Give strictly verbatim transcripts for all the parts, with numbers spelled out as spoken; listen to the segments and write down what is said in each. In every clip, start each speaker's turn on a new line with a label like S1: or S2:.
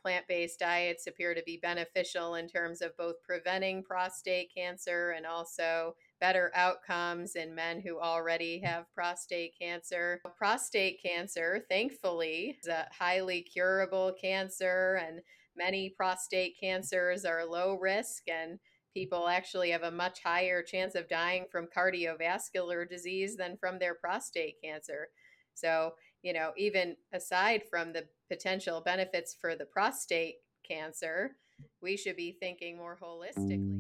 S1: plant-based diets appear to be beneficial in terms of both preventing prostate cancer and also better outcomes in men who already have prostate cancer. Prostate cancer, thankfully, is a highly curable cancer, and many prostate cancers are low risk, and people actually have a much higher chance of dying from cardiovascular disease than from their prostate cancer. So, you know, even aside from the potential benefits for the prostate cancer, we should be thinking more holistically.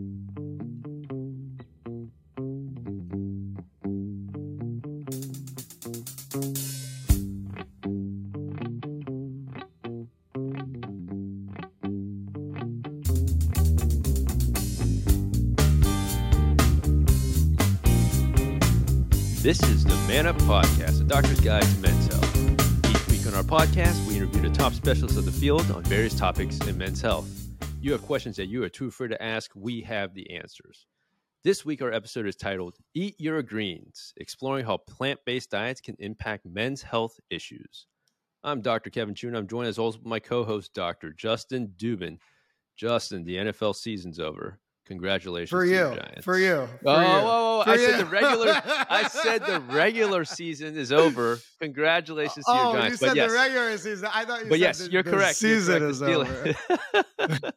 S2: This is the Man Up Podcast, a doctor's guide to men's health. Each week on our podcast, we interview the top specialists of the field on various topics in men's health. You have questions that you are too afraid to ask, we have the answers. This week, our episode is titled, Eat Your Greens, exploring how plant-based diets can impact men's health issues. I'm Doctor Kevin Chun. I'm joined as always with my co-host, Doctor Justin Dubin. Justin, the N F L season's over. Congratulations
S3: for
S2: to
S3: you,
S2: your Giants.
S3: for you. For
S2: oh,
S3: you.
S2: oh, oh
S3: For
S2: I
S3: you.
S2: said the regular. I said the regular season is over. Congratulations to
S3: oh,
S2: your Giants.
S3: you said
S2: but yes,
S3: the regular season. I thought you
S2: but
S3: said
S2: yes,
S3: the,
S2: you're
S3: the
S2: correct.
S3: season
S2: you're correct.
S3: is over.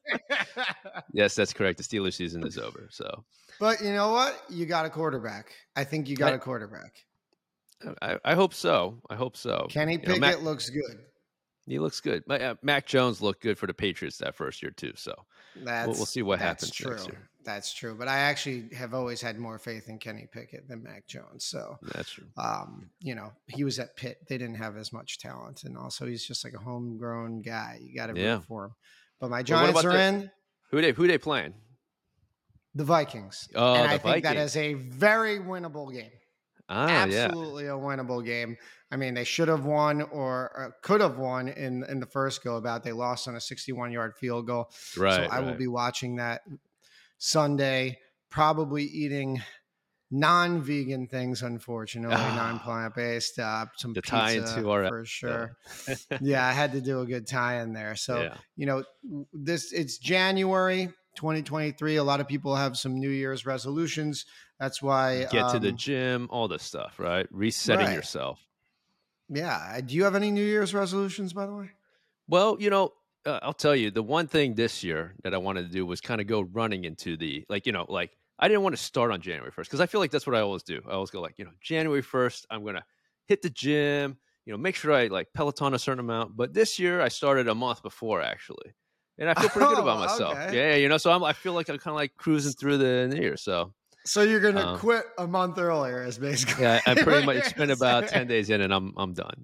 S2: Yes, that's correct. The Steelers season is over. So,
S3: but you know what? You got a quarterback. I think you got
S2: I,
S3: a quarterback.
S2: I, I hope so. I hope so.
S3: Kenny Pickett
S2: you know, Mac,
S3: looks good.
S2: He looks good. Uh, Mac Jones looked good for the Patriots that first year too. So
S3: that's,
S2: we'll, we'll see what
S3: that's
S2: happens
S3: true.
S2: next year.
S3: That's true. But I actually have always had more faith in Kenny Pickett than Mac Jones. So
S2: that's true.
S3: Um, you know, he was at Pitt. They didn't have as much talent. And also he's just like a homegrown guy. You got to
S2: yeah.
S3: root for him. But my
S2: well,
S3: Giants are
S2: the,
S3: in.
S2: Who they who they playing?
S3: The Vikings.
S2: Oh,
S3: and
S2: the
S3: I think
S2: Vikings.
S3: that is a very winnable game.
S2: Ah,
S3: Absolutely
S2: yeah.
S3: a winnable game. I mean, they should have won or, or could have won in, in the first go about. They lost on a sixty-one yard field goal.
S2: Right.
S3: So I
S2: right.
S3: will be watching that Sunday, probably eating non-vegan things, unfortunately,
S2: ah,
S3: non-plant-based, uh, some
S2: the
S3: pizza
S2: tie into our
S3: for sure.
S2: Yeah.
S3: yeah, I had to do a good tie in there. So,
S2: yeah.
S3: you know, this it's January twenty twenty-three. A lot of people have some New Year's resolutions. That's why
S2: get
S3: um,
S2: to the gym, all this stuff, right? Resetting
S3: right.
S2: yourself.
S3: Yeah. Do you have any New Year's resolutions, by the way?
S2: Well, you know, uh, I'll tell you, the one thing this year that I wanted to do was kind of go running into the, like, you know, like I didn't want to start on January first because I feel like that's what I always do. I always go like, you know, January first, I'm going to hit the gym, you know, make sure I like Peloton a certain amount. But this year I started a month before actually. And I feel pretty
S3: oh,
S2: good about myself.
S3: Okay.
S2: Yeah, you know, so I'm, I feel like I'm kind of like cruising through the new year. So
S3: So you're going to
S2: um,
S3: quit a month earlier is basically.
S2: Yeah, I pretty much spent about ten days in and I'm I'm done.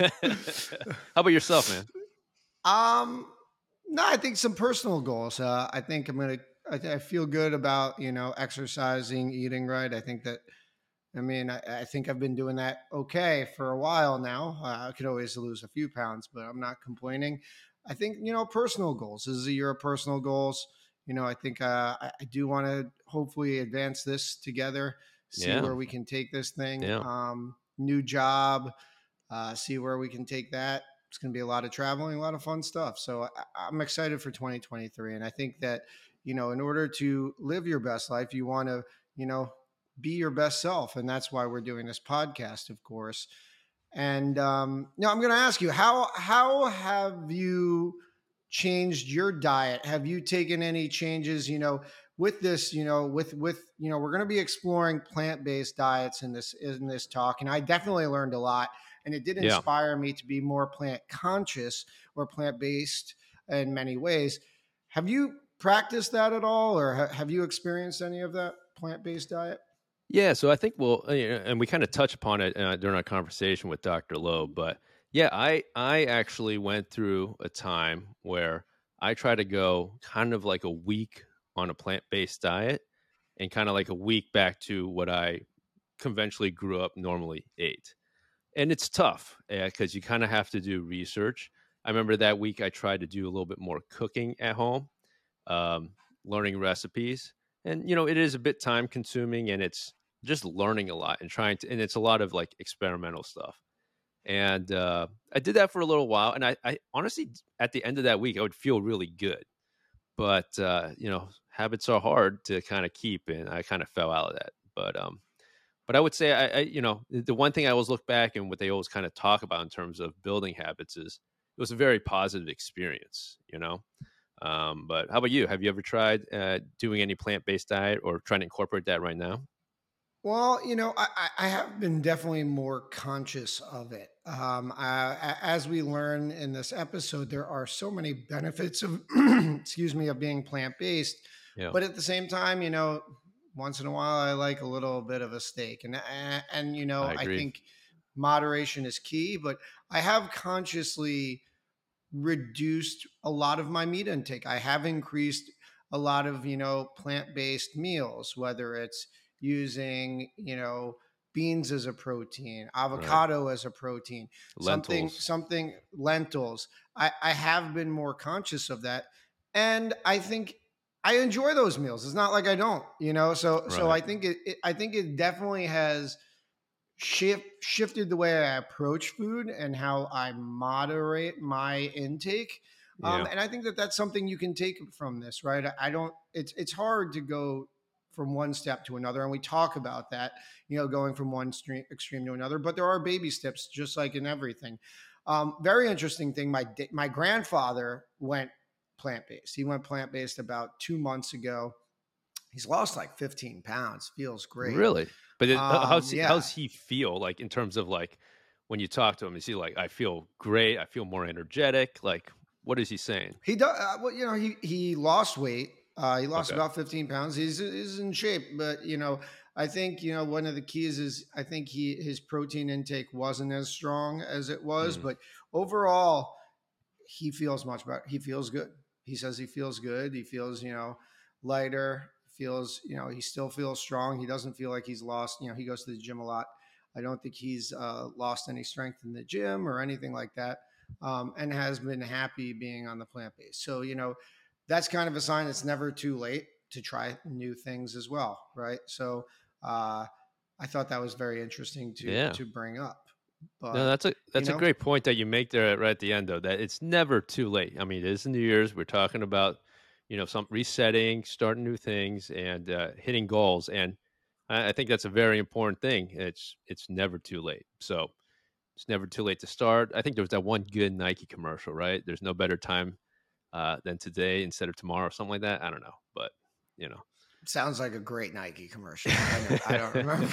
S2: How about yourself, man?
S3: Um, no, I think some personal goals. Uh, I think I'm going to, I, I feel good about, you know, exercising, eating right. I think that, I mean, I, I think I've been doing that okay for a while now. Uh, I could always lose a few pounds, but I'm not complaining. I think, you know, personal goals. This is a year of personal goals. You know, I think uh, I, I do want to hopefully advance this together, see
S2: Yeah.
S3: where we can take this thing.
S2: Yeah.
S3: Um, new job, uh, see where we can take that. It's going to be a lot of traveling, a lot of fun stuff. So I, I'm excited for twenty twenty-three. And I think that, you know, in order to live your best life, you want to, you know, be your best self. And that's why we're doing this podcast, of course. And um, now I'm going to ask you, how, how have you changed your diet? Have you taken any changes, you know, with this, you know, with, with, you know, we're going to be exploring plant-based diets in this, in this talk. And I definitely learned a lot, and it did inspire yeah. me to be more plant conscious or plant-based in many ways. Have you practiced that at all? Or ha- have you experienced any of that plant-based diet?
S2: Yeah. So I think we'll, and we kind of touched upon it uh, during our conversation with Doctor Loeb, but yeah, I, I actually went through a time where I try to go kind of like a week on a plant-based diet and kind of like a week back to what I conventionally grew up normally ate. And it's tough because uh, you kind of have to do research. I remember that week I tried to do a little bit more cooking at home, um, learning recipes. And, you know, it is a bit time consuming and it's just learning a lot and trying to, and it's a lot of like experimental stuff. And uh, I did that for a little while, and I, I honestly, at the end of that week, I would feel really good. But uh, you know, habits are hard to kind of keep, and I kind of fell out of that. But um, but I would say I, I, you know, the one thing I always look back and what they always kind of talk about in terms of building habits is it was a very positive experience, you know. Um, but how about you? Have you ever tried uh, doing any plant based diet or trying to incorporate that right now?
S3: Well, you know, I, I I have been definitely more conscious of it. Um, I, a- as we learn in this episode, there are so many benefits of, excuse me, of being plant based.
S2: Yeah,
S3: But at the same time, you know, once in a while, I like a little bit of a steak, and and, and you know,
S2: I
S3: I
S2: agree.
S3: think moderation is key. But I have consciously reduced a lot of my meat intake. I have increased a lot of, you know, plant-based meals, whether it's using, you know, beans as a protein,
S2: Right.
S3: avocado as a protein, something,
S2: Lentils.
S3: something, lentils. I, I have been more conscious of that. And I think I enjoy those meals. It's not like I don't, you know. So so
S2: Right.
S3: I think it, it I think it definitely has shift shifted the way I approach food and how I moderate my intake. Um,
S2: Yeah.
S3: and I think that that's something you can take from this, right? I, I don't. It's it's hard to go from one step to another, and we talk about that, you know, going from one stream, extreme to another. But there are baby steps, just like in everything. Um, very interesting thing. My da- my grandfather went plant based. He went plant based about two months ago. He's lost like fifteen pounds. Feels great.
S2: Really? But it, uh, how's
S3: Um,
S2: he,
S3: yeah,
S2: how's he feel like in terms of like when you talk to him? Is he like, I feel great. I feel more energetic. Like, what is he saying?
S3: he does. Uh, well, you know, he he lost weight. Uh, he lost
S2: Okay.
S3: about fifteen pounds. He's he's in shape, but you know, I think you know one of the keys is I think he his protein intake wasn't as strong as it was,
S2: Mm,
S3: but overall, he feels much better. He feels good. He says he feels good. He feels you know lighter. Feels you know he still feels strong. He doesn't feel like he's lost. You know, he goes to the gym a lot. I don't think he's uh, lost any strength in the gym or anything like that, um, and has been happy being on the plant based. So you know, that's kind of a sign it's never too late to try new things as well, right? So uh, I thought that was very interesting to
S2: yeah.
S3: to bring up.
S2: No,
S3: But
S2: that's a
S3: you
S2: that's a
S3: know,
S2: great point that you make there right at the end, though. That it's never too late. I mean, it is New Year's. We're talking about, you know, some resetting, starting new things, and uh, hitting goals. And I, I think that's a very important thing. It's it's never too late. So it's never too late to start. I think there was that one good Nike commercial, right? There's no better time uh, than today instead of tomorrow, something like that. I don't know, but you know,
S3: sounds like a great Nike commercial. I know I don't remember.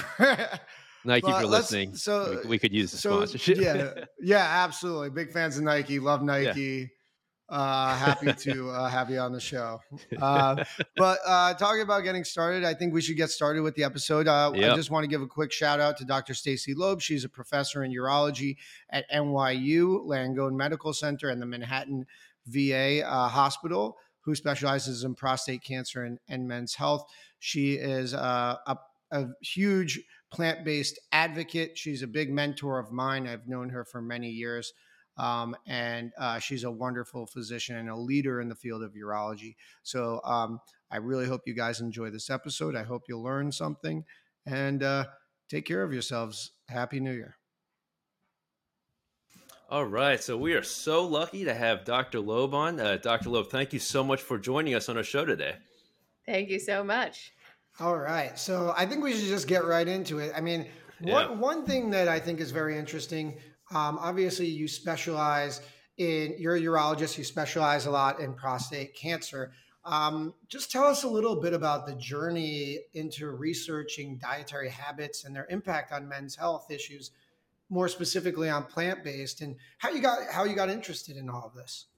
S2: Nike, if you're
S3: But let's
S2: listening, we
S3: so
S2: we could use the
S3: so
S2: sponsorship.
S3: yeah, yeah, absolutely. Big fans of Nike, love
S2: Yeah.
S3: Nike. Uh happy to uh, have you on the show. Uh but uh talking about getting started, I think we should get started with the episode. Uh I
S2: Yep.
S3: just want to give a quick shout out to Doctor Stacy Loeb. She's a professor in urology at N Y U Langone Medical Center and the Manhattan V A uh, hospital, who specializes in prostate cancer and, and men's health. She is uh, a, a huge plant based advocate. She's a big mentor of mine. I've known her for many years. Um, and uh, she's a wonderful physician and a leader in the field of urology. So um, I really hope you guys enjoy this episode. I hope you'll learn something and uh, take care of yourselves. Happy New Year.
S2: All right, so we are so lucky to have Doctor Loeb on. Uh, Doctor Loeb, thank you so much for joining us on our show today.
S1: Thank you so much.
S3: All right. So I think we should just get right into it. I mean,
S2: Yeah.
S3: one one thing that I think is very interesting. Um, obviously, you specialize in you're a urologist. You specialize a lot in prostate cancer. Um, just tell us a little bit about the journey into researching dietary habits and their impact on men's health issues, more specifically on plant based, and how you got how you got interested in all of this.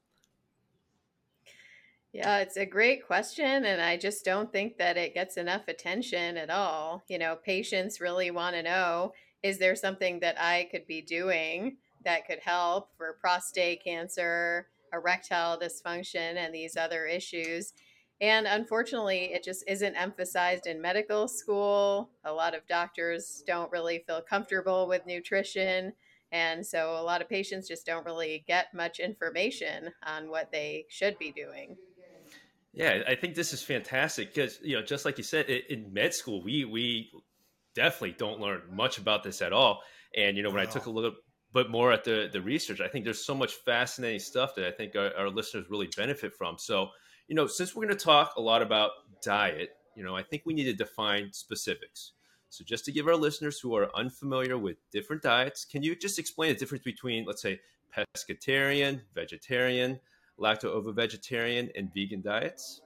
S1: Yeah, it's a great question, and I just don't think that it gets enough attention at all. You know, patients really want to know, is there something that I could be doing that could help for prostate cancer, erectile dysfunction, and these other issues? And unfortunately, it just isn't emphasized in medical school. A lot of doctors don't really feel comfortable with nutrition. And so a lot of patients just don't really get much information on what they should be doing.
S2: Yeah, I think this is fantastic because, you know, just like you said, i- in med school, we we definitely don't learn much about this at all. And, you know, when I took a
S3: Well,
S2: look, but more at the the research. I think there's so much fascinating stuff that I think our, our listeners really benefit from. So, you know, since we're going to talk a lot about diet, you know, I think we need to define specifics. So just to give our listeners who are unfamiliar with different diets, can you just explain the difference between, let's say, pescatarian, vegetarian, lacto-ovo-vegetarian, and vegan diets?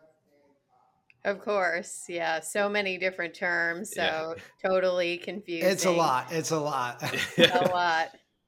S1: Of course. Yeah. So many different terms.
S2: Yeah.
S1: So totally
S3: It's a
S1: confusing.
S3: lot. It's a lot.
S1: A lot.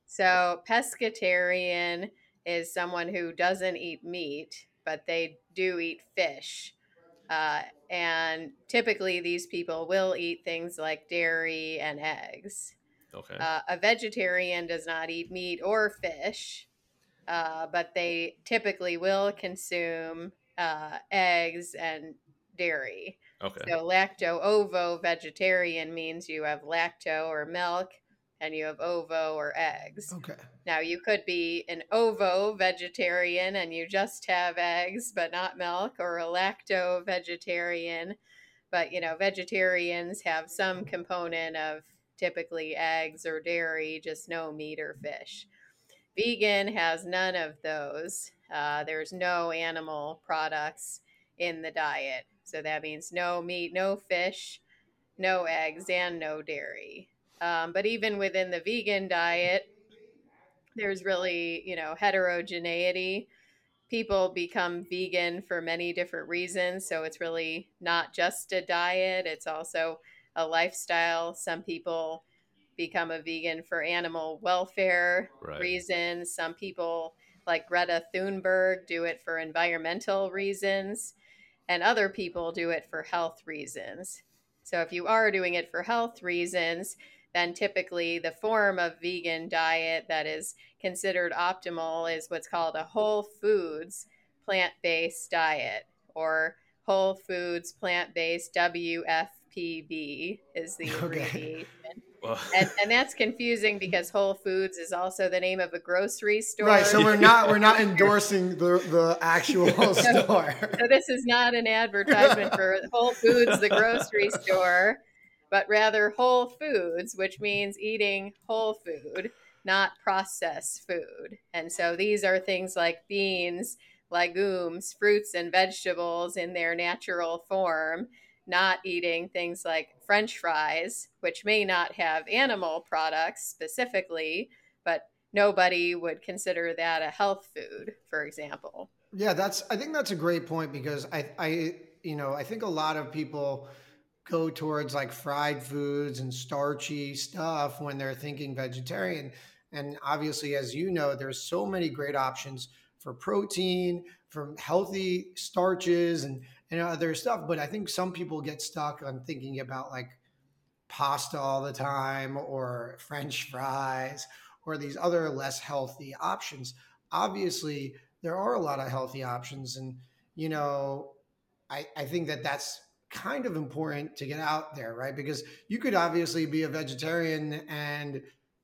S1: So pescatarian is someone who doesn't eat meat, but they do eat fish. Uh, and typically, these people will eat things like dairy and eggs.
S2: Okay.
S1: Uh, a vegetarian does not eat meat or fish, uh, but they typically will consume uh, eggs and dairy.
S2: Okay.
S1: So lacto-ovo vegetarian means you have lacto or milk and you have ovo or eggs.
S3: Okay.
S1: Now you could be an ovo vegetarian and you just have eggs but not milk, or a lacto vegetarian, but you know, vegetarians have some component of typically eggs or dairy, just no meat or fish. Vegan has none of those. Uh, there's no animal products in the diet. So that means no meat, no fish, no eggs, and no dairy. Um, but even within the vegan diet, there's really, you know, heterogeneity. People become vegan for many different reasons. So it's really not just a diet, it's also a lifestyle. Some people become a vegan for animal welfare
S2: Right.
S1: reasons. Some people, like Greta Thunberg, do it for environmental reasons, and other people do it for health reasons. So if you are doing it for health reasons, then typically the form of vegan diet that is considered optimal is what's called a whole foods plant-based diet, or whole foods plant-based, W F P B is the abbreviation.
S2: Okay. Well,
S1: and, and that's confusing because Whole Foods is also the name of a grocery store.
S3: Right. So we're not we're not endorsing the, the actual store.
S1: So this is not an advertisement for Whole Foods, the grocery store, but rather Whole Foods, which means eating whole food, not processed food. And so these are things like beans, legumes, fruits, and vegetables in their natural form, not eating things like French fries, which may not have animal products specifically, but nobody would consider that a health food, for example.
S3: Yeah, that's I think that's a great point, because I I you know, I think a lot of people go towards like fried foods and starchy stuff when they're thinking vegetarian. And obviously, as you know, there's so many great options for protein, for healthy starches, and and other stuff. But I think some people get stuck on thinking about like pasta all the time, or French fries, or these other less healthy options. Obviously, there are a lot of healthy options. And, you know, I, I think that that's kind of important to get out there, right? Because you could obviously be a vegetarian and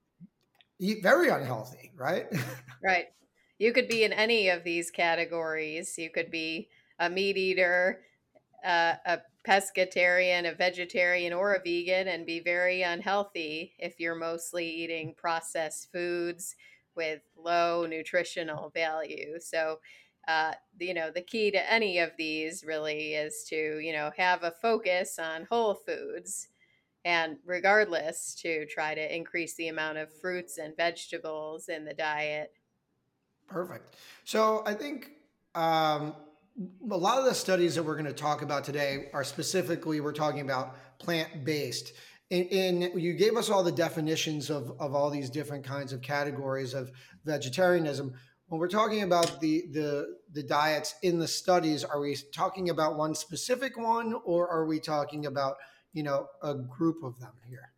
S3: eat very unhealthy, right?
S1: Right. You could be in any of these categories. You could be a meat eater, uh, a pescatarian, a vegetarian, or a vegan, and be very unhealthy if you're mostly eating processed foods with low nutritional value. So, uh, you know, the key to any of these really is to, you know, have a focus on whole foods, and regardless, to try to increase the amount of fruits and vegetables in the diet.
S3: Perfect. So I think um, a lot of the studies that we're going to talk about today are specifically, we're talking about plant-based. And, and you gave us all the definitions of, of all these different kinds of categories of vegetarianism. When we're talking about the, the, the diets in the studies, are we talking about one specific one, or are we talking about, you know, a group of them here?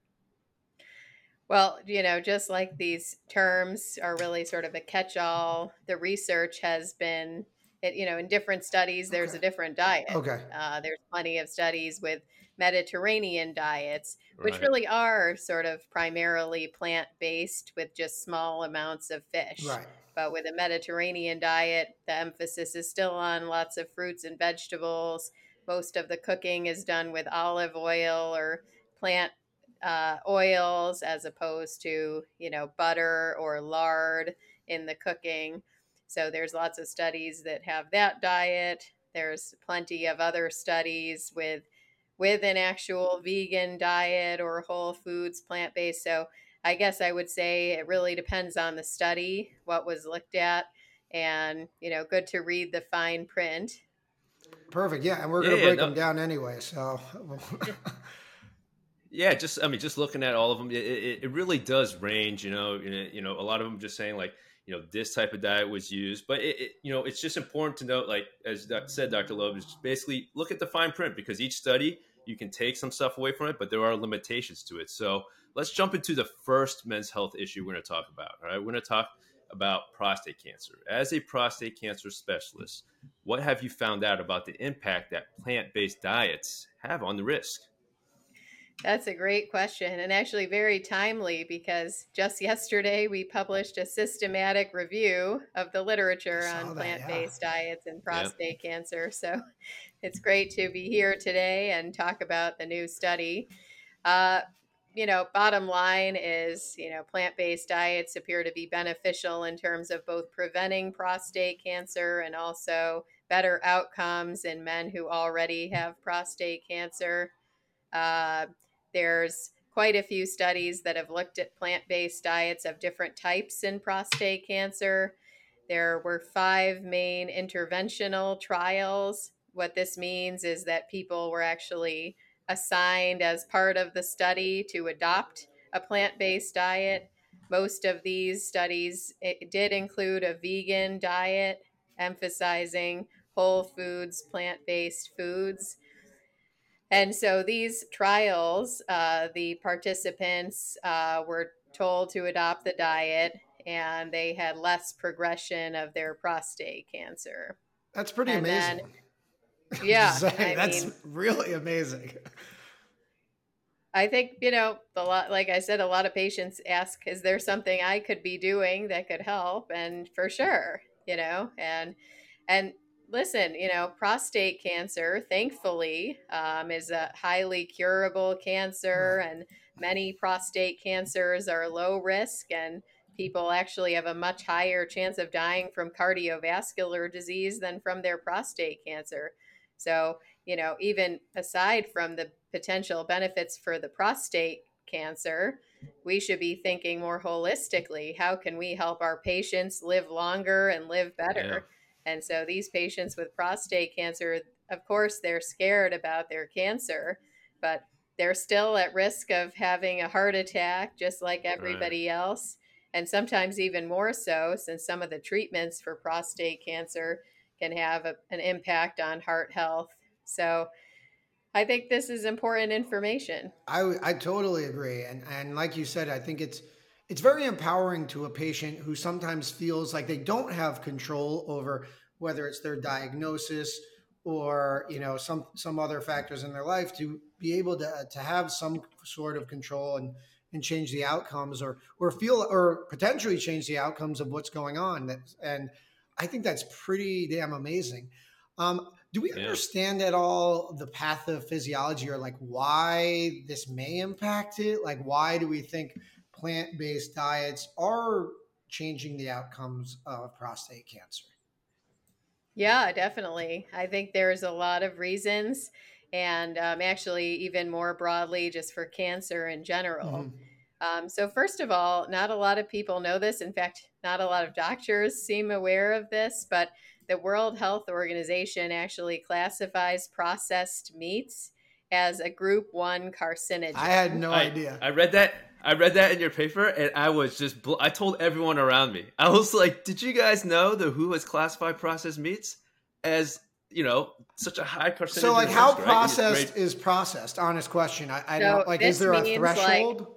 S1: Well, you know, just like these terms are really sort of a catch-all, the research has been, it, you know, in different studies, there's
S3: Okay.
S1: a different diet.
S3: Okay.
S1: Uh, there's plenty of studies with Mediterranean diets, which
S2: Right.
S1: really are sort of primarily plant-based with just small amounts of fish.
S3: Right.
S1: But with a Mediterranean diet, the emphasis is still on lots of fruits and vegetables. Most of the cooking is done with olive oil or plant uh, oils as opposed to, you know, butter or lard in the cooking. So there's lots of studies that have that diet. There's plenty of other studies with with an actual vegan diet or whole foods, plant-based. So I guess I would say it really depends on the study, what was looked at, and, you know, good to read the fine print.
S3: Perfect. Yeah, and we're
S2: Yeah,
S3: going to
S2: yeah,
S3: break
S2: no,
S3: them down anyway. So,
S2: yeah. Just I mean, just looking at all of them, it, it, it really does range. You know, you know, you know, a lot of them just saying like, you know, this type of diet was used, but it, it you know, it's just important to note, like as Doc said, Doctor Loeb, is basically look at the fine print, because each study you can take some stuff away from it, but there are limitations to it. So let's jump into the first men's health issue we're going to talk about. All right, we're going to talk about prostate cancer. As a prostate cancer specialist, what have you found out about the impact that plant-based diets have on the risk?
S1: That's a great question, and actually very timely, because just yesterday we published a systematic review of the
S3: I
S1: literature on
S3: saw that. Yeah.
S1: plant-based diets and
S2: Yeah.
S1: prostate cancer. So it's great to be here today and talk about the new study. Uh, you know, bottom line is, you know, plant-based diets appear to be beneficial in terms of both preventing prostate cancer and also better outcomes in men who already have prostate cancer. Uh, there's quite a few studies that have looked at plant-based diets of different types in prostate cancer. There were five main interventional trials. What this means is that people were actually assigned as part of the study to adopt a plant-based diet. Most of these studies it did include a vegan diet, emphasizing whole foods, plant-based foods. And so these trials, uh, the participants uh, were told to adopt the diet, and they had less progression of their prostate cancer.
S3: That's pretty
S1: And
S3: amazing.
S1: then, yeah,
S3: Say,
S1: I
S3: that's
S1: mean,
S3: really amazing.
S1: I think, you know, a lot, like I said, a lot of patients ask, is there something I could be doing that could help? And for sure, you know, and, and listen, you know, prostate cancer, thankfully, um, is a highly curable cancer,
S3: Right.
S1: and many prostate cancers are low risk, and people actually have a much higher chance of dying from cardiovascular disease than from their prostate cancer. So, you know, even aside from the potential benefits for the prostate cancer, we should be thinking more holistically. How can we help our patients live longer and live
S2: Yeah.
S1: better? And so these patients with prostate cancer, of course, they're scared about their cancer, but they're still at risk of having a heart attack, just like
S2: Right.
S1: everybody else. And sometimes even more so, since some of the treatments for prostate cancer can have a, an impact on heart health. So I think this is important information.
S3: I w- I totally agree, and and like you said, I think it's it's very empowering to a patient who sometimes feels like they don't have control over whether it's their diagnosis or you know some some other factors in their life, to be able to to have some sort of control and and change the outcomes, or or feel or potentially change the outcomes of what's going on. That and I think that's pretty damn amazing. Um, do we
S2: Yeah.
S3: understand at all the pathophysiology, or like why this may impact it? Like, why do we think plant-based diets are changing the outcomes of prostate cancer?
S1: Yeah, definitely. I think there's a lot of reasons, and um, actually, even more broadly, just for cancer in general.
S3: Mhm.
S1: Um, so, first of all, not a lot of people know this. In fact, not a lot of doctors seem aware of this, but the World Health Organization actually classifies processed meats as a group one
S3: I had
S1: carcinogen.
S3: no
S2: I
S3: idea.
S2: I read that I read that in your paper, and I was just bl- I told everyone around me. I was like, "Did you guys know the W H O has classified processed meats as, you know, such a high carcinogen
S3: So, like, how
S2: risk, right?" And it's
S3: processed
S2: great.
S3: is processed? Honest question. I, I
S1: So,
S3: don't like. Is
S1: this
S3: there a
S1: means like
S3: threshold?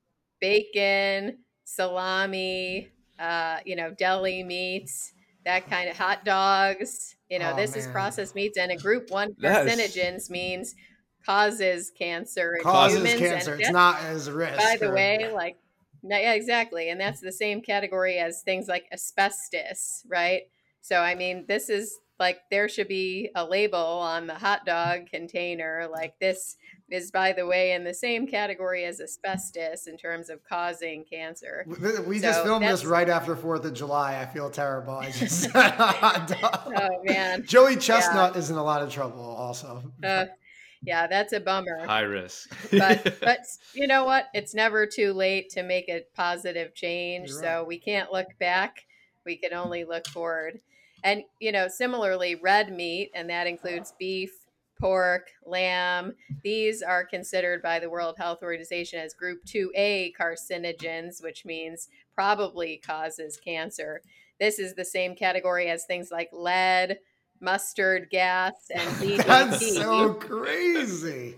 S1: bacon, salami, uh, you know, deli meats, that kind of hot dogs. You know,
S3: Oh
S1: this is
S3: man,
S1: processed meats, and a group one
S2: That's
S1: carcinogens means causes cancer in
S3: causes
S2: causes.
S1: humans. And
S3: cancer. It's
S1: that's,
S3: not as a
S1: by
S3: risk,
S1: the
S3: or
S1: way, like, no, yeah, exactly. And that's the same category as things like asbestos, right? So, I mean, this is like there should be a label on the hot dog container, like this is, by the way, in the same category as asbestos in terms of causing cancer.
S3: We just
S1: So
S3: filmed this
S1: that's,
S3: right after Fourth of July. I feel terrible. I just said hot dog.
S1: oh man,
S3: Joey
S1: yeah,
S3: Chestnut is in a lot of trouble also.
S1: uh, yeah, that's a bummer.
S2: High risk.
S1: But but you know what? It's never too late to make a positive change.
S3: You're
S1: So
S3: right.
S1: we can't look back. We can only look forward. And you know, similarly, red meat, and that includes beef, pork, lamb, these are considered by the World Health Organization as group two A carcinogens, which means probably causes cancer. This is the same category as things like lead, mustard gas, and
S3: That's
S1: D D T.
S3: so crazy.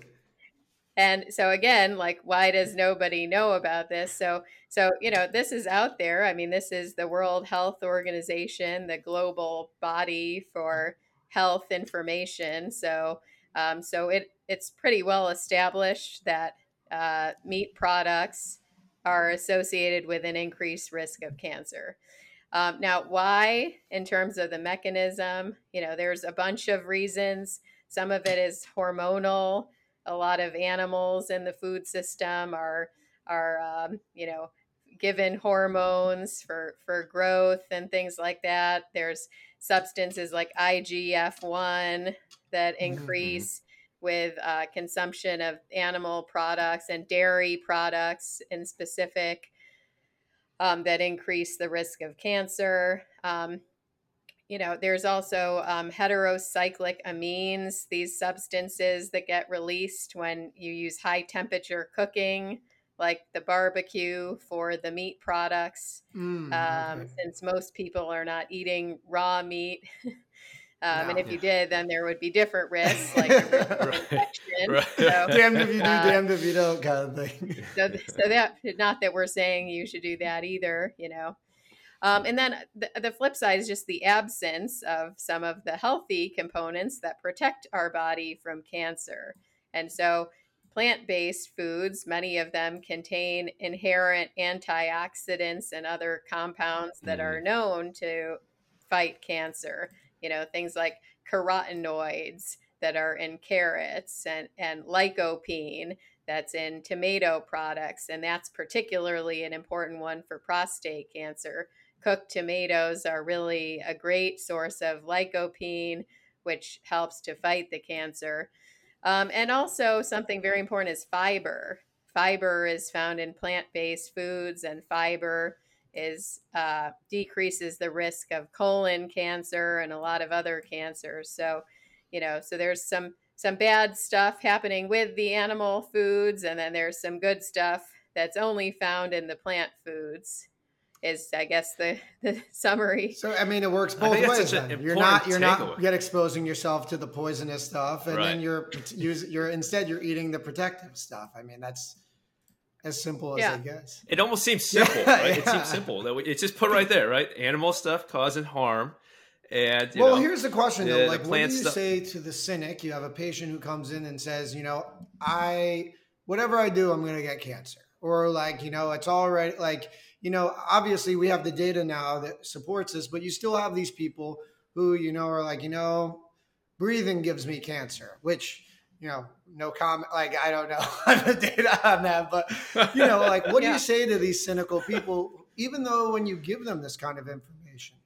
S1: And so again, like, why does nobody know about this? So, so, you know, this is out there. I mean, this is the World Health Organization, the global body for health information. So, um, so it it's pretty well established that uh, meat products are associated with an increased risk of cancer. Um, now, why, in terms of the mechanism, you know, there's a bunch of reasons. Some of it is hormonal. A lot of animals in the food system are are um, you know, given hormones for for growth and things like that. There's substances like I G F one that increase mm-hmm. with uh, consumption of animal products and dairy products in specific, um, that increase the risk of cancer. Um, you know, there's also um, heterocyclic amines, these substances that get released when you use high temperature cooking, like the barbecue for the meat products. Mm, um, okay. Since most people are not eating raw meat. Um, no, and if yeah. you did, then there would be different risks, like the risk of infection. Right. So,
S3: damned if you do, uh, damned if you don't, kind of thing.
S1: so, so that, not that we're saying you should do that either, you know. Um, and then the, the flip side is just the absence of some of the healthy components that protect our body from cancer. And so plant-based foods, many of them contain inherent antioxidants and other compounds that mm. are known to fight cancer. You know, things like carotenoids that are in carrots, and, and lycopene that's in tomato products. And that's particularly an important one for prostate cancer. Cooked tomatoes are really a great source of lycopene, which helps to fight the cancer. Um, and also something very important is fiber. Fiber is found in plant-based foods, and fiber is uh, decreases the risk of colon cancer and a lot of other cancers. So, you know, so there's some some bad stuff happening with the animal foods, and then there's some good stuff that's only found in the plant foods. Is, I guess, the, the summary.
S3: So I mean, it works both ways. You're not you're not yet exposing yourself to the poisonous stuff, and right. then you're you're instead you're eating the protective stuff. I mean, that's as simple as yeah. I guess.
S2: It almost seems simple, yeah, right? Yeah. It seems simple that we, it's just put right there, right? Animal stuff causing harm, and you
S3: well,
S2: know,
S3: here's the question though:
S2: the,
S3: like,
S2: the
S3: what do you
S2: stuff-
S3: say to the cynic? You have a patient who comes in and says, you know, I whatever I do, I'm going to get cancer, or like, you know, it's already like. You know, obviously we have the data now that supports this, but you still have these people who, you know, are like, you know, breathing gives me cancer, which, you know, no comment, like, I don't know the data on that, but, you know, like, what yeah. do you say to these cynical people, even though when you give them this kind of information?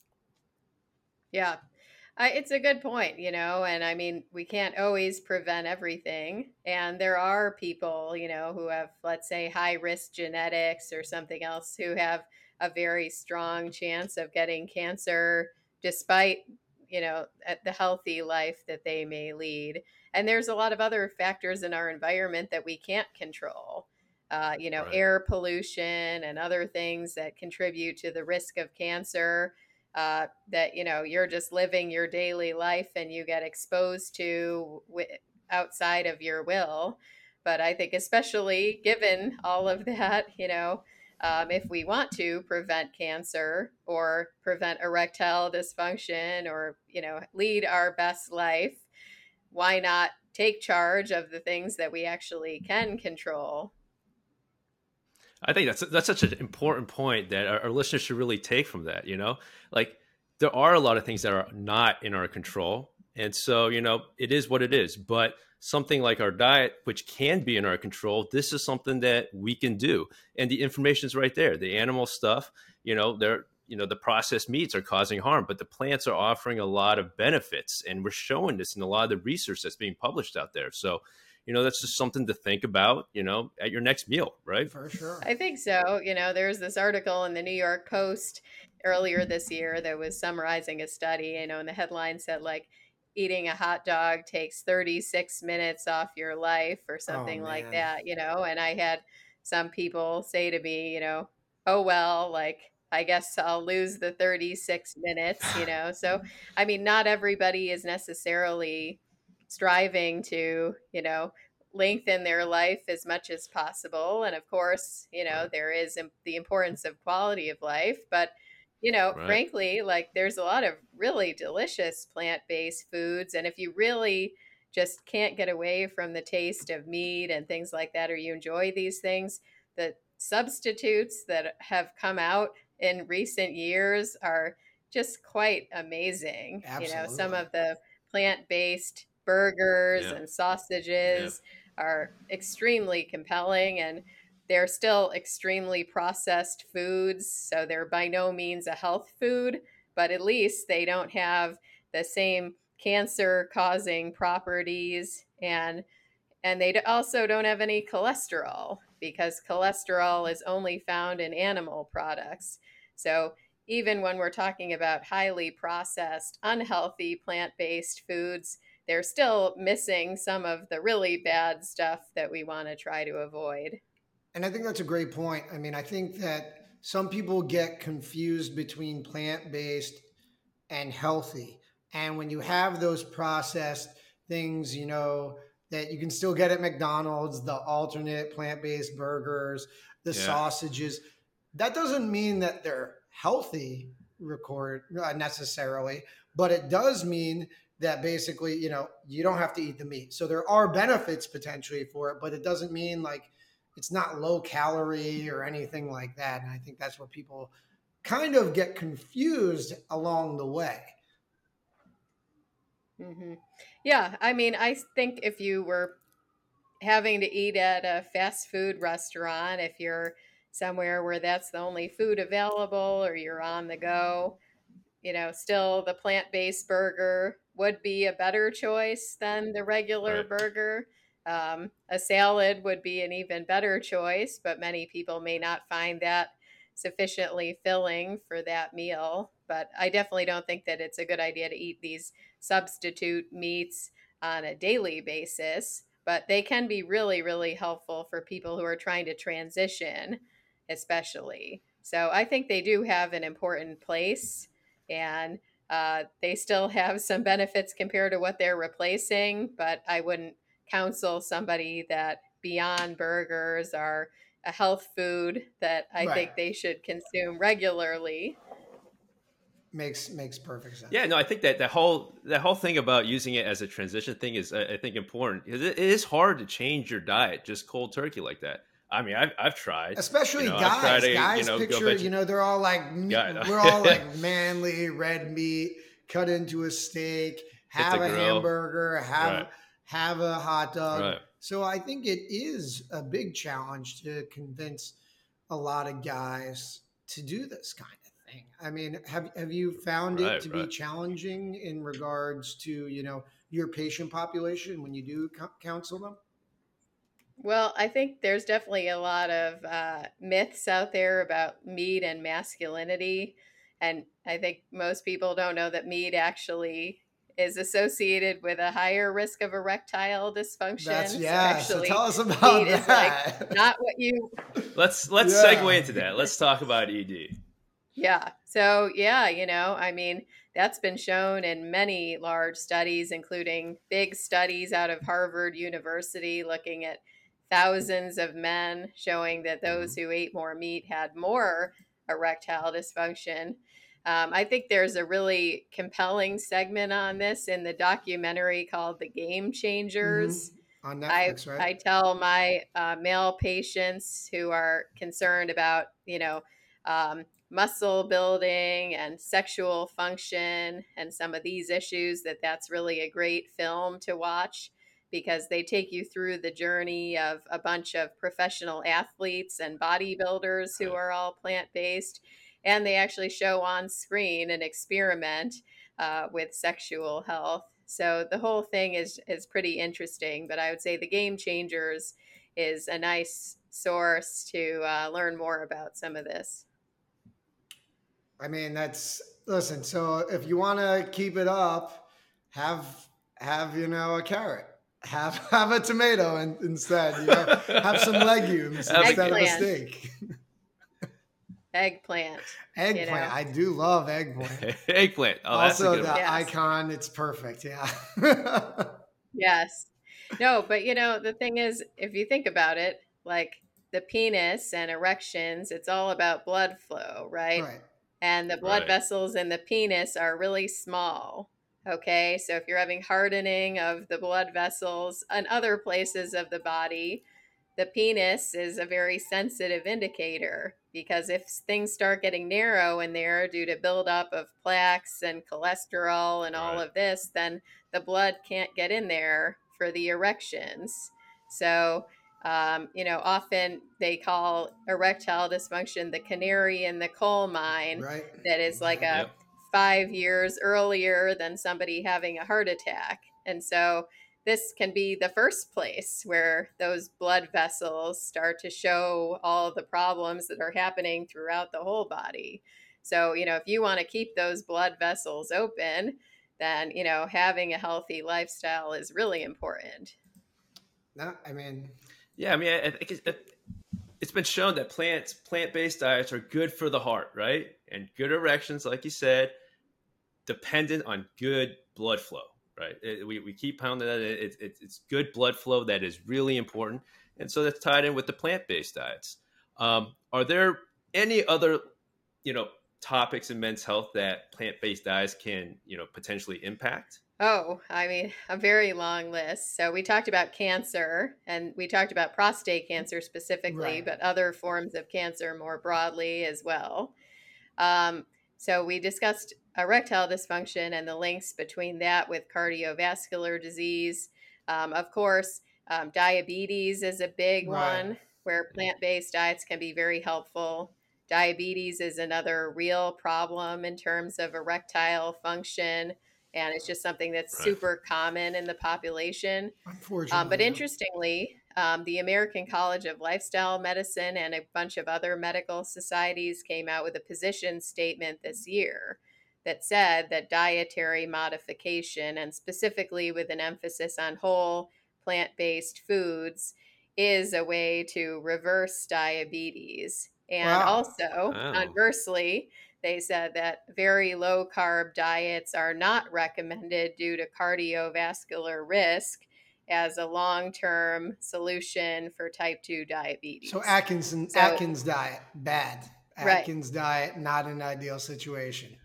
S1: Yeah. Uh, it's a good point, you know, and I mean, we can't always prevent everything. And there are people, you know, who have, let's say, high risk genetics or something else who have a very strong chance of getting cancer despite, you know, the healthy life that they may lead. And there's a lot of other factors in our environment that we can't control. Uh, you know, right. air pollution and other things that contribute to the risk of cancer. Uh, that, you know, you're just living your daily life and you get exposed to w- outside of your will. But I think especially given all of that, you know, um, if we want to prevent cancer or prevent erectile dysfunction or, you know, lead our best life, why not take charge of the things that we actually can control?
S2: I think that's that's such an important point that our, our listeners should really take from that, you know, like there are a lot of things that are not in our control. And so, you know, it is what it is. But something like our diet, which can be in our control, this is something that we can do. And the information is right there. The animal stuff, you know, they're, you know, the processed meats are causing harm, but the plants are offering a lot of benefits. And we're showing this in a lot of the research that's being published out there. So, you know, that's just something to think about, you know, at your next meal, right?
S3: For sure.
S1: I think so. You know, there's this article in the New York Post earlier this year that was summarizing a study, you know, and the headline said like eating a hot dog takes thirty-six minutes off your life or
S3: Oh
S1: something like
S3: man.
S1: that, you know, and I had some people say to me, you know, oh, well, like, I guess I'll lose the thirty-six minutes, you know. So, I mean, not everybody is necessarily striving to, you know, lengthen their life as much as possible. And of course, you know,
S2: Right.
S1: there is im- the importance of quality of life. But, you know,
S2: Right.
S1: frankly, like there's a lot of really delicious plant based foods. And if you really just can't get away from the taste of meat and things like that, or you enjoy these things, the substitutes that have come out in recent years are just quite amazing. You know, some
S3: Absolutely.
S1: of the plant based burgers
S2: Yeah.
S1: and
S2: Yeah.
S1: sausages are extremely compelling, and they're still extremely processed foods. So they're by no means a health food, but at least they don't have the same cancer causing properties, and and they also don't have any cholesterol because cholesterol is only found in animal products. So even when we're talking about highly processed, unhealthy plant based foods, they're still missing some of the really bad stuff that we want to try to avoid.
S3: And I think that's a great point. I mean, I think that some people get confused between plant based and healthy. And when you have those processed things, you know, that you can still get at McDonald's, the alternate plant based burgers, the
S2: Yeah.
S3: sausages, that doesn't mean that they're healthy record uh, necessarily, but it does mean that basically, you know, you don't have to eat the meat. So there are benefits potentially for it, but it doesn't mean like it's not low calorie or anything like that. And I think that's what people kind of get confused along the way.
S1: Mm-hmm. Yeah, I mean, I think if you were having to eat at a fast food restaurant, if you're somewhere where that's the only food available or you're on the go, you know, still the plant based burger would be a better choice than the regular
S2: Right.
S1: burger. Um, a salad would be an even better choice, but many people may not find that sufficiently filling for that meal. But I definitely don't think that it's a good idea to eat these substitute meats on a daily basis, but they can be really, really helpful for people who are trying to transition, especially. So I think they do have an important place, and uh, they still have some benefits compared to what they're replacing, but I wouldn't counsel somebody that Beyond Burgers are a health food that I
S3: Right.
S1: think they should consume regularly.
S3: Makes makes perfect sense.
S2: Yeah, no, I think that the whole the whole thing about using it as a transition thing is, I I think, important because it, it is hard to change your diet just cold turkey like that. I mean, I've I've tried, you
S3: Especially
S2: know, I've tried
S3: guys.
S2: to, you
S3: Guys
S2: know, go
S3: picture,
S2: veg.
S3: you know, they're all like
S2: Yeah,
S3: me-
S2: I know.
S3: we're all like manly red meat cut into a steak,
S2: Hit the
S3: have a
S2: grill,
S3: hamburger,
S2: right,
S3: have have a hot dog.
S2: right.
S3: So I think it is a big challenge to convince a lot of guys to do this kind of thing. I mean, have have you found it
S2: Right,
S3: to be
S2: right.
S3: challenging in regards to, you know, your patient population when you do co- counsel them?
S1: Well, I think there's definitely a lot of uh, myths out there about meat and masculinity. And I think most people don't know that meat actually is associated with a higher risk of erectile
S3: That's
S1: dysfunction. So
S3: yeah. So tell
S1: actually,
S3: us
S1: meat
S3: about
S1: is like
S3: that.
S1: not what you.
S2: Let's let's segue
S3: Yeah.
S2: into that. Let's talk about E D.
S1: Yeah. So, yeah, you know, I mean, that's been shown in many large studies, including big studies out of Harvard University looking at thousands of men, showing that those
S2: Mhm.
S1: who ate more meat had more erectile dysfunction. Um, I think there's a really compelling segment on this in the documentary called The Game
S3: hmm
S1: Changers.
S3: On
S1: I
S3: Netflix, right?
S1: I tell my uh, male patients who are concerned about, you know, um, muscle building and sexual function and some of these issues, that that's really a great film to watch, because they take you through the journey of a bunch of professional athletes and bodybuilders who
S2: Right.
S1: are all plant-based. And they actually show on screen an experiment uh, with sexual health. So the whole thing is is pretty interesting. But I would say The Game Changers is a nice source to uh, learn more about some of this.
S3: I mean, that's listen. So if you want to keep it up, have have you know a carrot, have have a tomato, and instead, you know, have some legumes
S2: Have a-
S3: instead of a
S1: Eggplant.
S3: steak.
S1: Eggplant.
S3: Eggplant.
S1: You know.
S3: I do love eggplant.
S2: Eggplant. Oh, that's
S3: Also,
S2: a good
S3: the
S2: one.
S1: Yes.
S3: icon. It's perfect. Yeah.
S1: Yes. No, but you know, the thing is, if you think about it, like the penis and erections, it's all about blood flow, right?
S3: Right.
S1: And the blood
S2: Right.
S1: vessels in the penis are really small. Okay. So if you're having hardening of the blood vessels and other places of the body, the penis is a very sensitive indicator, because if things start getting narrow in there due to buildup of plaques and cholesterol and all
S2: Right.
S1: of this, then the blood can't get in there for the erections. So, um, you know, often they call erectile dysfunction the canary in the coal mine,
S3: Right.
S1: that is like a
S2: Yep.
S1: five years earlier than somebody having a heart attack. And so this can be the first place where those blood vessels start to show all the problems that are happening throughout the whole body. So, you know, if you want to keep those blood vessels open, then, you know, having a healthy lifestyle is really important.
S3: No, I mean,
S2: Yeah, I mean, I I think it's, it's been shown that plants, plant-based diets are good for the heart, right? And good erections, like you said, dependent on good blood flow, right? It- we, we keep pounding that. It, it, it's good blood flow that is really important. And so that's tied in with the plant-based diets. Um, are there any other, you know, topics in men's health that plant-based diets can, you know, potentially impact?
S1: Oh, I mean, a very long list. So we talked about cancer, and we talked about prostate cancer specifically,
S3: Right.
S1: but other forms of cancer more broadly as well. Um, so we discussed erectile dysfunction and the links between that with cardiovascular disease. Um, of course, um, diabetes is a big
S3: Right.
S1: one where plant-based diets can be very helpful. Diabetes is another real problem in terms of erectile function, and it's just something that's
S2: Right.
S1: super common in the population.
S3: unfortunately.
S1: Um, but
S3: yeah.
S1: interestingly, um, the American College of Lifestyle Medicine and a bunch of other medical societies came out with a position statement this year that said that dietary modification, and specifically with an emphasis on whole plant-based foods, is a way to reverse diabetes. And
S3: Wow.
S1: also,
S2: Wow.
S1: conversely, they said that very low carb diets are not recommended due to cardiovascular risk as a long-term solution for type two diabetes.
S3: So Atkins
S1: So-
S3: Atkins diet, bad.
S1: Right.
S3: Atkins diet, not an ideal situation.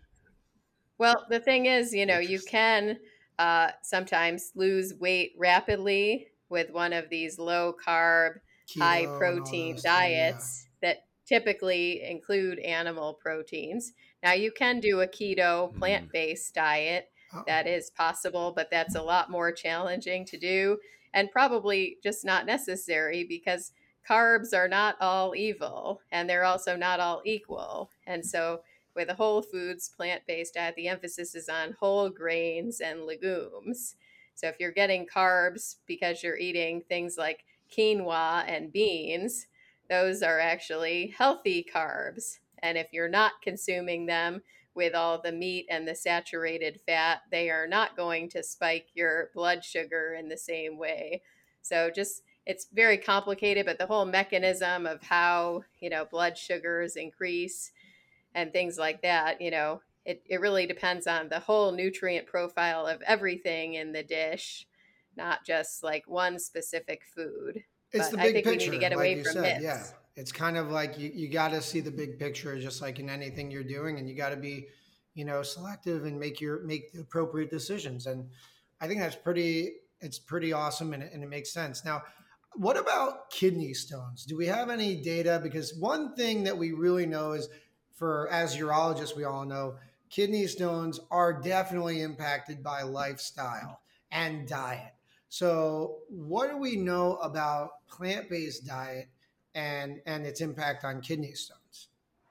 S1: Well, the thing is, you know, you can uh, sometimes lose weight rapidly with one of these low carb,
S3: Keto
S1: high
S3: and all
S1: protein
S3: those things, yeah.
S1: diets that typically include animal proteins. Now, you can do a keto
S2: Mm.
S1: plant-based diet.
S3: Oh,
S1: That is possible, but that's a lot more challenging to do, and probably just not necessary, because carbs are not all evil, and they're also not all equal. And so with a whole foods plant-based diet, the emphasis is on whole grains and legumes. So if you're getting carbs because you're eating things like quinoa and beans, those are actually healthy carbs. And if you're not consuming them with all the meat and the saturated fat, they are not going to spike your blood sugar in the same way. So just, it's very complicated, but the whole mechanism of how, you know, blood sugars increase and things like that, you know, it, it really depends on the whole nutrient profile of everything in the dish, not just like one specific food.
S3: It's
S1: But
S3: the
S1: I
S3: big
S1: think we need
S3: picture,
S1: to get
S3: like
S1: away
S3: you
S1: from
S3: said.
S1: myths.
S3: Yeah, it's kind of like you, you got to see the big picture, just like in anything you're doing, and you got to be, you know, selective and make your make the appropriate decisions. And I think that's pretty. It's pretty awesome, and it, and it makes sense. Now, what about kidney stones? Do we have any data? Because one thing that we really know is for as urologists, we all know kidney stones are definitely impacted by lifestyle and diet. So, what do we know about plant-based diet and and its impact on kidney stones?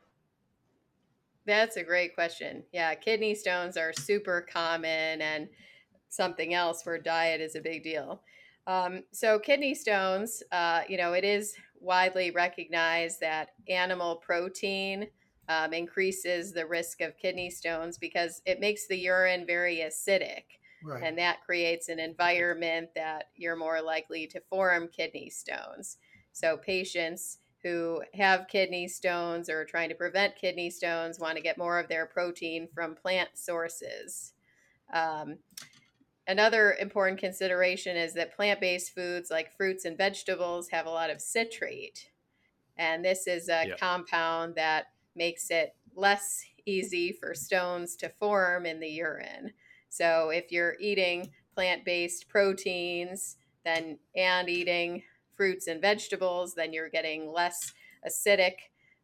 S1: That's a great question. Yeah, kidney stones are super common and something else where diet is a big deal. Um, so, kidney stones, uh, you know, it is widely recognized that animal protein um, increases the risk of kidney stones because it makes the urine very acidic.
S3: Right.
S1: And that creates an environment that you're more likely to form kidney stones. So, patients who have kidney stones or are trying to prevent kidney stones want to get more of their protein from plant sources. Um, Another important consideration is that plant based foods like fruits and vegetables have a lot of citrate. And this is a
S2: Yeah.
S1: compound that makes it less easy for stones to form in the urine. So if you're eating plant based proteins then and eating fruits and vegetables, then you're getting less acidic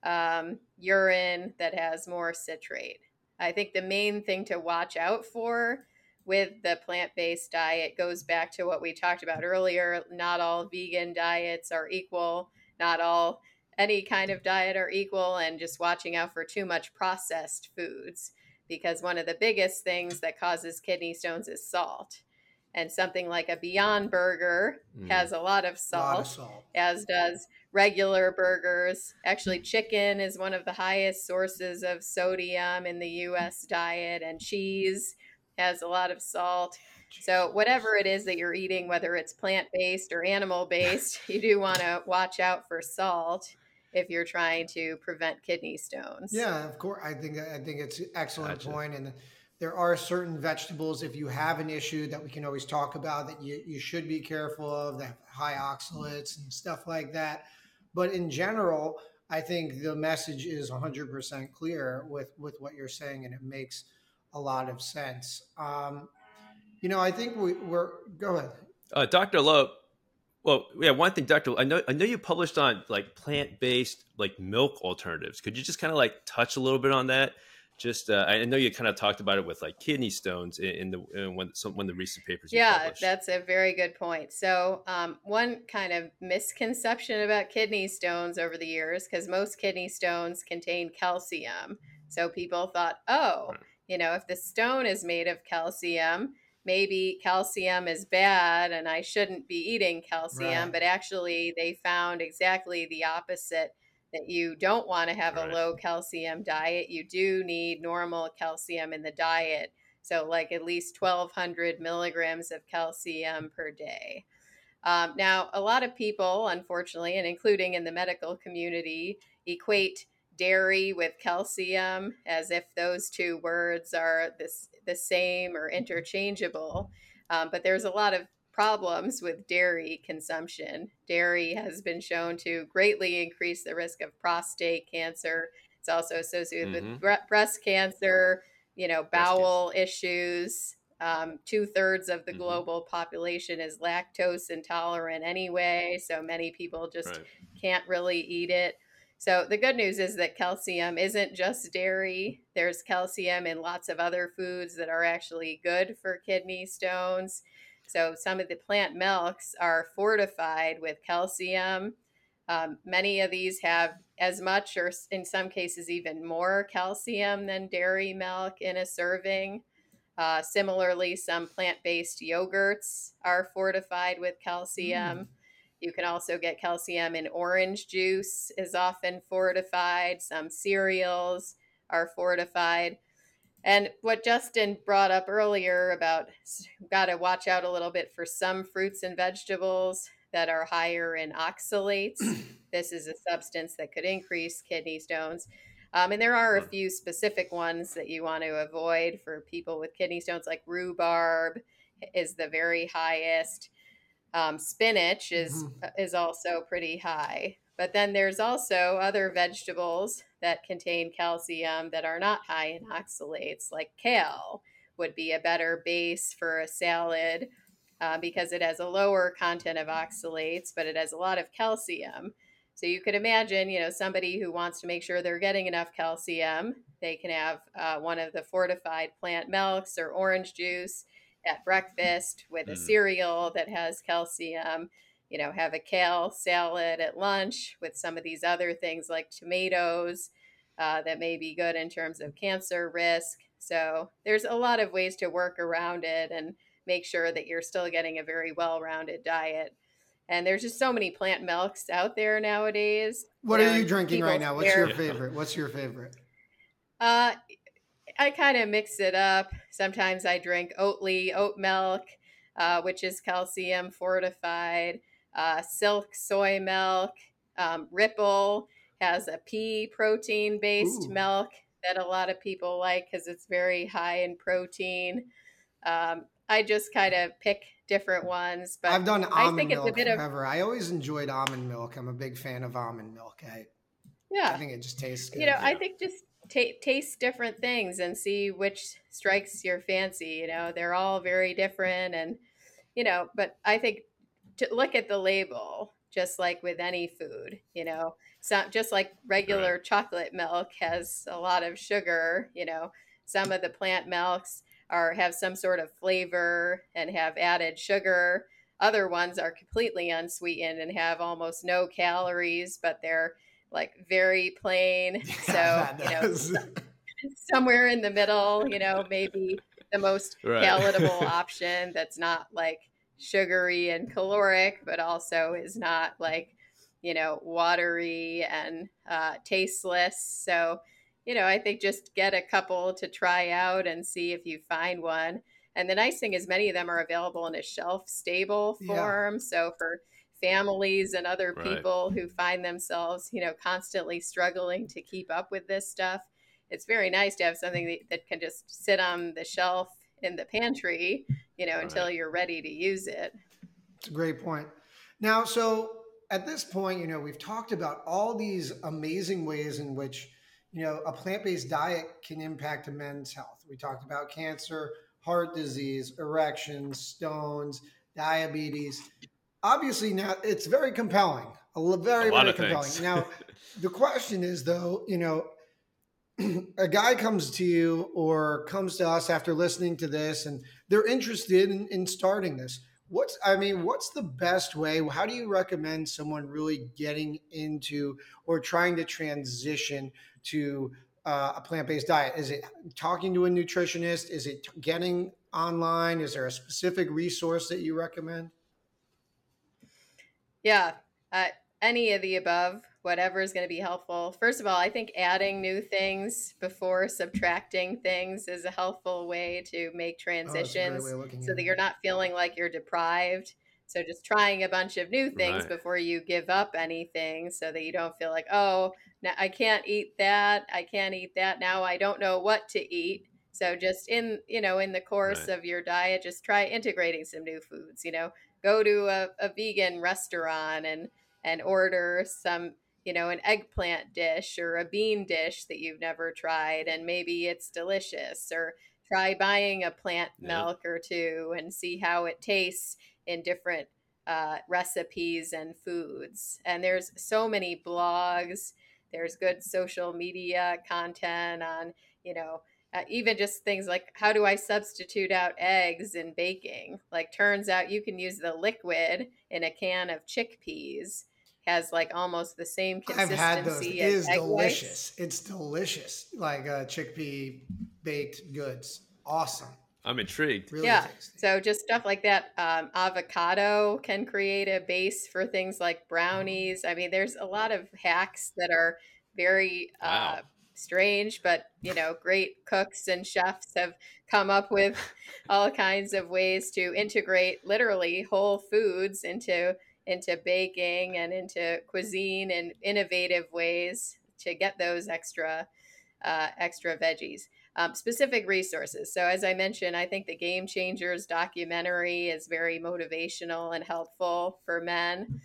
S1: um, urine that has more citrate. I think the main thing to watch out for with the plant-based diet goes back to what we talked about earlier. Not all vegan diets are equal. Not all any kind of diet are equal, and just watching out for too much processed foods, because one of the biggest things that causes kidney stones is salt. And something like a Beyond Burger
S2: Mm.
S1: has a lot of
S3: A
S1: salt,
S3: lot of salt.
S1: as does regular burgers. Actually, chicken is one of the highest sources of sodium in the U S diet, and cheese has a lot of salt. So whatever it is that you're eating, whether it's plant-based or animal-based, you do want to watch out for salt if you're trying to prevent kidney stones.
S3: Yeah, of course. I think I think it's an excellent
S2: Gotcha.
S3: point. And there are certain vegetables, if you have an issue, that we can always talk about that you, you should be careful of, that have high oxalates and stuff like that. But in general, I think the message is one hundred percent clear with with what you're saying, and it makes a lot of sense. Um, you know, I think we, we're go ahead.
S2: Uh, Doctor Lowe, well, yeah, one thing, Doctor I know I know you published on like plant-based like milk alternatives. Could you just kind of like touch a little bit on that? Just uh, I know you kind of talked about it with like kidney stones in, in the in when some when the recent papers you
S1: Yeah,
S2: published.
S1: that's a very good point. So, um, one kind of misconception about kidney stones over the years, because most kidney stones contain calcium. So, people thought, oh,
S2: Right.
S1: you know, if the stone is made of calcium, maybe calcium is bad and I shouldn't be eating calcium.
S3: Right.
S1: But actually, they found exactly the opposite, that you don't want to have
S2: Right.
S1: a low calcium diet. You do need normal calcium in the diet. So, like at least twelve hundred milligrams of calcium per day. Um, now, a lot of people, unfortunately, and including in the medical community, equate dairy with calcium as if those two words are this, the same or interchangeable. Um, but there's a lot of problems with dairy consumption. Dairy has been shown to greatly increase the risk of prostate cancer. It's also associated
S2: Mm-hmm.
S1: with bre- breast cancer, you know,
S2: Breast cancer.
S1: bowel issues. Um, two thirds of the
S2: Mhm.
S1: global population is lactose intolerant anyway, so many people just
S2: Right.
S1: can't really eat it. So the good news is that calcium isn't just dairy. There's calcium in lots of other foods that are actually good for kidney stones. So some of the plant milks are fortified with calcium. Um, many of these have as much, or in some cases even more, calcium than dairy milk in a serving. Uh, similarly, some plant-based yogurts are fortified with calcium.
S3: Mm.
S1: You can also get calcium in orange juice, is often fortified. Some cereals are fortified. And what Justin brought up earlier about got to watch out a little bit for some fruits and vegetables that are higher in oxalates. This is a substance that could increase kidney stones. Um, and there are a
S2: Hmm.
S1: few specific ones that you want to avoid for people with kidney stones, like rhubarb is the very highest. Um, spinach is
S3: Mhm.
S1: is also pretty high. But then there's also other vegetables that contain calcium that are not high in oxalates, like kale would be a better base for a salad uh, because it has a lower content of oxalates, but it has a lot of calcium. So you could imagine, you know, somebody who wants to make sure they're getting enough calcium, they can have uh, one of the fortified plant milks or orange juice at breakfast with a
S2: Mm.
S1: cereal that has calcium, you know, have a kale salad at lunch with some of these other things like tomatoes uh, that may be good in terms of cancer risk. So there's a lot of ways to work around it and make sure that you're still getting a very well-rounded diet. And there's just so many plant milks out there nowadays, you
S3: What are
S1: know,
S3: you
S1: and
S3: drinking right
S1: people
S3: now? What's your
S1: swear.
S2: Yeah.
S3: favorite? What's your favorite?
S1: Uh, I kind of mix it up. Sometimes I drink Oatly oat milk, uh, which is calcium fortified, uh, Silk soy milk, um, Ripple has a pea protein based
S3: Ooh,
S1: milk that a lot of people like because it's very high in protein. Um, I just kind of pick different ones, but
S3: I've done
S1: I think
S3: almond
S1: it's a
S3: milk
S1: bit of,
S3: forever. I always enjoyed almond milk. I'm a big fan of almond milk. I I
S1: yeah,
S3: think it just tastes
S1: you
S3: good.
S1: know, I
S2: Yeah.
S1: think just ta taste different things and see which strikes your fancy. You know, they're all very different, and you know, but I think to look at the label, just like with any food, you know, so just like
S2: Right.
S1: regular chocolate milk has a lot of sugar, you know, some of the plant milks are have some sort of flavor and have added sugar. Other ones are completely unsweetened and have almost no calories, but they're like very plain.
S3: Yeah,
S1: So,
S3: that
S1: you know,
S3: does.
S1: somewhere in the middle, you know, maybe the most
S2: Right.
S1: palatable option that's not like sugary and caloric, but also is not like, you know, watery and uh, tasteless. So, you know, I think just get a couple to try out and see if you find one. And the nice thing is, many of them are available in a shelf stable
S3: Yeah.
S1: form. So, for families and other
S2: Right.
S1: people who find themselves, you know, constantly struggling to keep up with this stuff, it's very nice to have something that, that can just sit on the shelf in the pantry, you know,
S2: Right.
S1: until you're ready to use it.
S3: It's a great point. Now, so at this point, you know, we've talked about all these amazing ways in which, you know, a plant-based diet can impact a men's health. We talked about cancer, heart disease, erections, stones, diabetes. Obviously, now it's very compelling, a l-
S2: A
S3: very,
S2: lot
S3: very
S2: of
S3: compelling.
S2: things.
S3: Now, the question is, though, you know, a guy comes to you or comes to us after listening to this and they're interested in, in starting this. What's, I mean, what's the best way? How do you recommend someone really getting into or trying to transition to uh, a plant based diet? Is it talking to a nutritionist? Is it getting online? Is there a specific resource that you recommend?
S1: Yeah, uh, any of the above, whatever is going to be helpful. First of all, I think adding new things before subtracting things is a helpful way to make
S3: Oh, that's a great way
S1: transitions
S3: of looking
S1: so
S3: at
S1: that
S3: it.
S1: you're not feeling like you're deprived. So just trying a bunch of new things
S2: Right.
S1: before you give up anything so that you don't feel like, oh, now I can't eat that. I can't eat that. Now I don't know what to eat. So just in, you know, in the course
S2: Right.
S1: of your diet, just try integrating some new foods, you know, go to a, a vegan restaurant and and order some, you know, an eggplant dish or a bean dish that you've never tried and maybe it's delicious, or try buying a plant
S2: Yep.
S1: milk or two and see how it tastes in different uh, recipes and foods. And there's so many blogs, there's good social media content on, you know, uh, even just things like how do I substitute out eggs in baking? Like, turns out you can use the liquid in a can of chickpeas, has like almost the same
S3: I've had those. It
S1: consistency as
S3: is
S1: egg whites.
S3: delicious. It's delicious. Like uh, chickpea baked goods. Awesome.
S2: I'm intrigued.
S3: Really
S1: Yeah.
S3: tasty.
S1: So just stuff like that. Um, avocado can create a base for things like brownies. I mean, there's a lot of hacks that are very uh,
S2: Wow.
S1: strange, but you know, great cooks and chefs have come up with all kinds of ways to integrate literally whole foods into into baking and into cuisine in innovative ways to get those extra uh, extra veggies. Um, specific resources. So, as I mentioned, I think the Game Changers documentary is very motivational and helpful for men.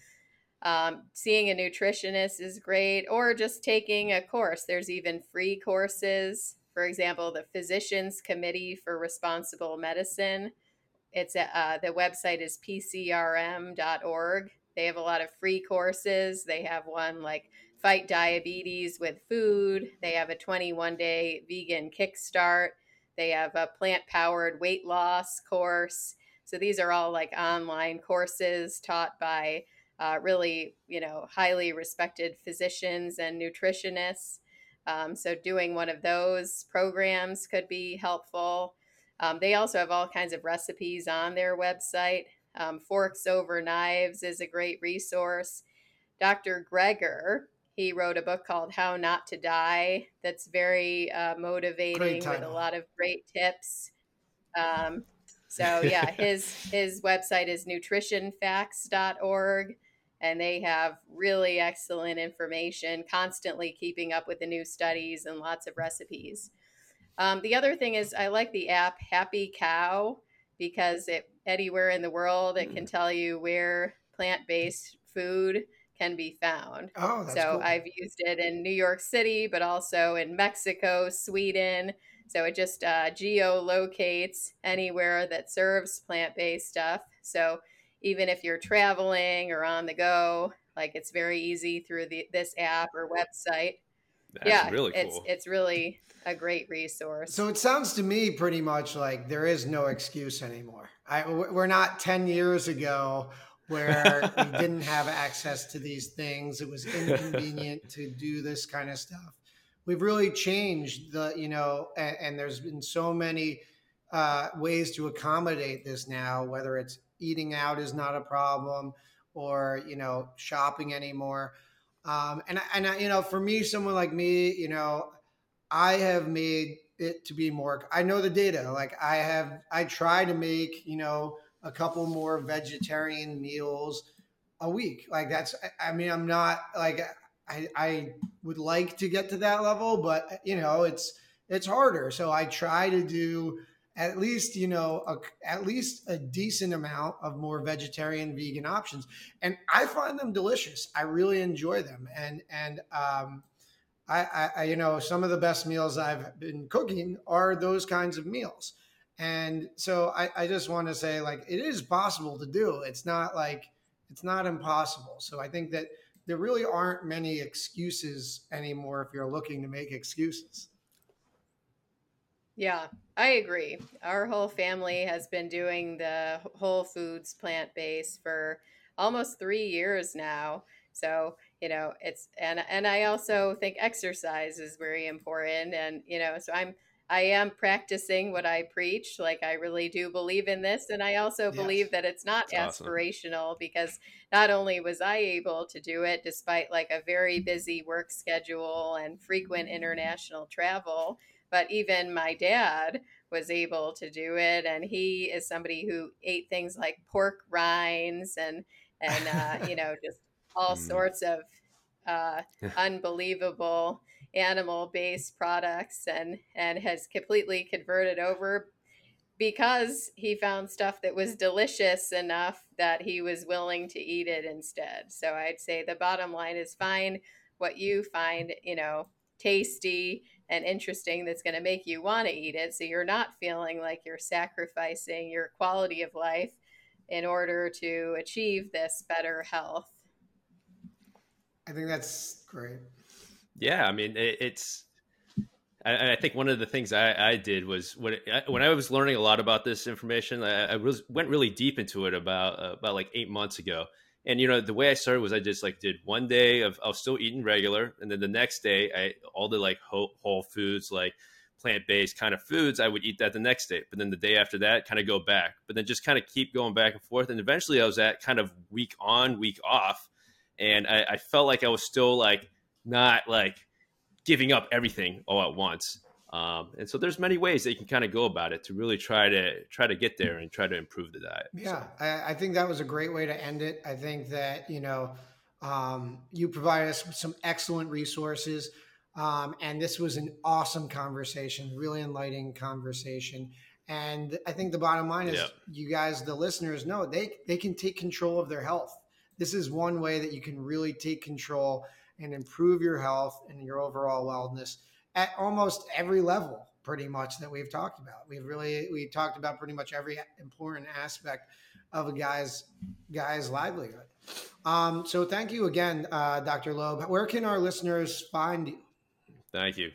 S1: Um, seeing a nutritionist is great, or just taking a course. There's even free courses. For example, the Physicians Committee for Responsible Medicine. It's uh, the website is p c r m dot org. They have a lot of free courses. They have one like Fight Diabetes with Food. They have a twenty-one day vegan kickstart. They have a plant powered weight loss course. So these are all like online courses taught by uh, really, you know, highly respected physicians and nutritionists. Um, so doing one of those programs could be helpful. Um, they also have all kinds of recipes on their website. Um, Forks Over Knives is a great resource. Doctor Greger, he wrote a book called How Not to Die that's very uh, motivating with a lot of great tips. Um, so yeah, his his website is nutrition facts dot org, and they have really excellent information, constantly keeping up with the new studies and lots of recipes. Um, the other thing is I like the app Happy Cow because it anywhere in the world it can tell you where plant-based food can be found.
S3: Oh, that's
S1: so
S3: cool.
S1: I've used it in New York City, but also in Mexico, Sweden. So it just uh, geolocates anywhere that serves plant-based stuff. So even if you're traveling or on the go, like it's very easy through the, this app or website.
S2: That's
S1: yeah,
S2: really
S1: it's
S2: cool.
S1: it's really a great resource.
S3: So it sounds to me pretty much like there is no excuse anymore. I, we're not ten years ago where we didn't have access to these things. It was inconvenient to do this kind of stuff. We've really changed the, you know, and, and there's been so many uh, ways to accommodate this now, whether it's eating out is not a problem or, you know, shopping anymore. Um, and, and, you know, for me, someone like me, you know, I have made it to be more, I know the data, like I have, I try to make, you know, a couple more vegetarian meals a week. Like that's, I mean, I'm not like, I, I would like to get to that level, but you know, it's, it's harder. So I try to do at least, you know, a, at least a decent amount of more vegetarian vegan options. And I find them delicious. I really enjoy them. And, and, um, I, I, you know, some of the best meals I've been cooking are those kinds of meals. And so I, I just want to say, like, it is possible to do. It's not like, it's not impossible. So I think that there really aren't many excuses anymore if you're looking to make excuses.
S1: Yeah, I agree. Our whole family has been doing the Whole Foods plant-based for almost three years now. So, you know, it's and and I also think exercise is very important. And, you know, so I'm I am practicing what I preach. Like I really do believe in this. And I also
S3: Yes.
S1: believe that it's not
S2: That's awesome.
S1: aspirational because not only was I able to do it despite like a very busy work schedule and frequent international travel, but even my dad was able to do it. And he is somebody who ate things like pork rinds and, and, uh, you know, just all
S2: Mm.
S1: sorts of uh, unbelievable animal-based products, and and has completely converted over because he found stuff that was delicious enough that he was willing to eat it instead. So I'd say the bottom line is find what you find, you know, tasty and interesting that's going to make you want to eat it, so you're not feeling like you're sacrificing your quality of life in order to achieve this better health.
S3: I think that's great.
S2: Yeah, I mean, it, it's, and I think one of the things I, I did was when it, when I was learning a lot about this information, I, I was, went really deep into it about uh, about like eight months ago. And you know, the way I started was I just like did one day of I was still eating regular, and then the next day, I all the like whole, whole foods, like plant based kind of foods, I would eat that the next day. But then the day after that, kind of go back, but then just kind of keep going back and forth. And eventually, I was at kind of week on, week off, and I, I felt like I was still like not like giving up everything all at once. Um, and so there's many ways that you can kind of go about it to really try to try to get there and try to improve the diet.
S3: Yeah,
S2: So.
S3: I, I think that was a great way to end it. I think that, you know, um, you provide us with some excellent resources. Um, and this was an awesome conversation, really enlightening conversation. And I think the bottom line is,
S2: Yep.
S3: you guys, the listeners, know they, they can take control of their health. This is one way that you can really take control and improve your health and your overall wellness at almost every level, pretty much, that we've talked about. We've really, we talked about pretty much every important aspect of a guy's guy's livelihood. Um, so thank you again, uh, Doctor Loeb. Where can our listeners find you?
S2: Thank you.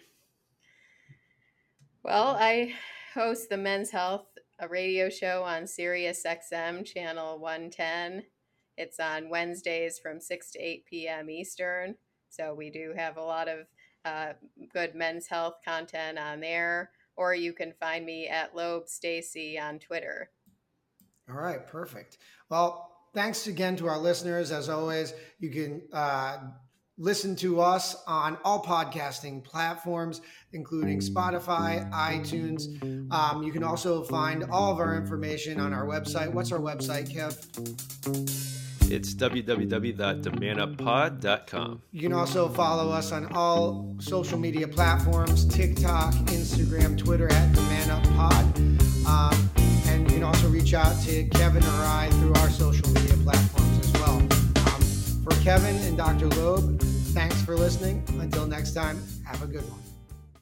S1: Well, I host the Men's Health, a radio show on Sirius X M channel one ten. It's on Wednesdays from six to eight p.m. Eastern. So we do have a lot of uh, good men's health content on there. Or you can find me at Loeb Stacy on Twitter.
S3: All right, perfect. Well, thanks again to our listeners. As always, you can uh, listen to us on all podcasting platforms, including Spotify, iTunes. Um, you can also find all of our information on our website. What's our website, Kev?
S2: It's w w w dot the man up pod dot com.
S3: You can also follow us on all social media platforms, TikTok, Instagram, Twitter at The Man Up Pod. Um, and you can also reach out to Kevin or I through our social media platforms as well. Um, for Kevin and Doctor Loeb, thanks for listening. Until next time, have a good one.